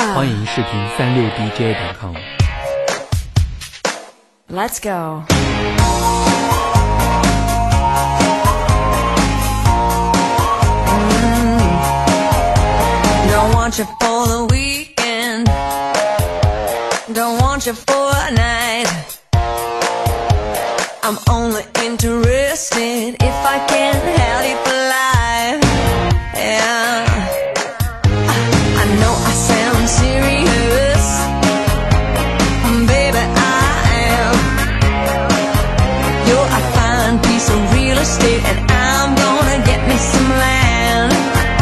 欢迎视频36DJ.com。 Let's go. Don't want you for the weekend. Don't want you for a night. I'm only interested if I can have you for life. Yeah, I know I sound serious, baby, I am. You're a fine piece of real estate, and I'm gonna get me some land.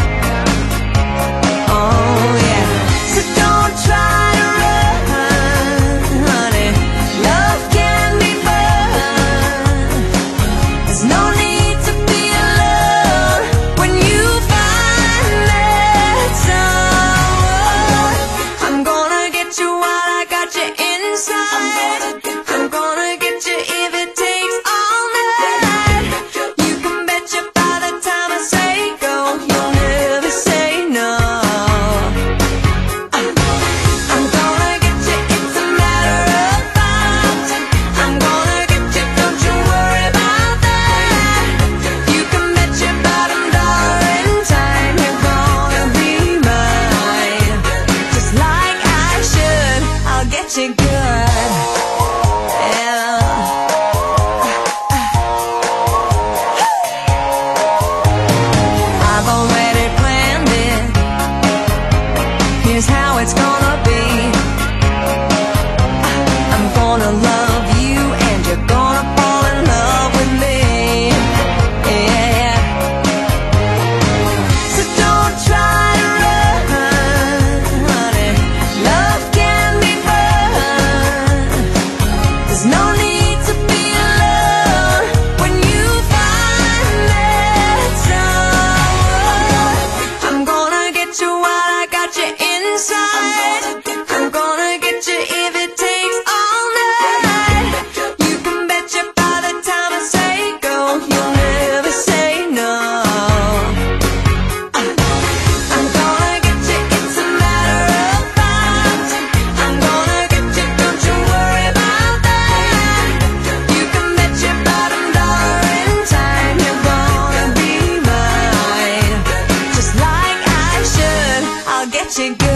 Oh yeah, so don't try to run, honey. Love can be fun. There's no need to be alone when you find that someone. I'm gonna get you while I got you inside. I'm gonna get you if it takes all night. You can bet you by the time I say go, you'll never say no. I'm gonna get you, it's a matter of fact. I'm gonna get you, don't you worry about that. You can bet your bottom dollar in time you're gonna be mine. Just like I should, I'll get you good. Yeah. I've already planned it. Here's how it's gonna be. I'm gonna love you and you're gonna fall in love with me. Yeah. So don't try to run, honey. Love can be fun. There's no need to be alone when you find that someone. I'm gonna get you while I got you inside. I'm gonna get you if it takes all night. You can bet you by the time I say go, you'll never say no. I'm gonna get you, it's a matter of fact. I'm gonna get you, don't you worry about that. You can bet your bottom dollar in time you're gonna be mine. Just like I should, I'll get you good.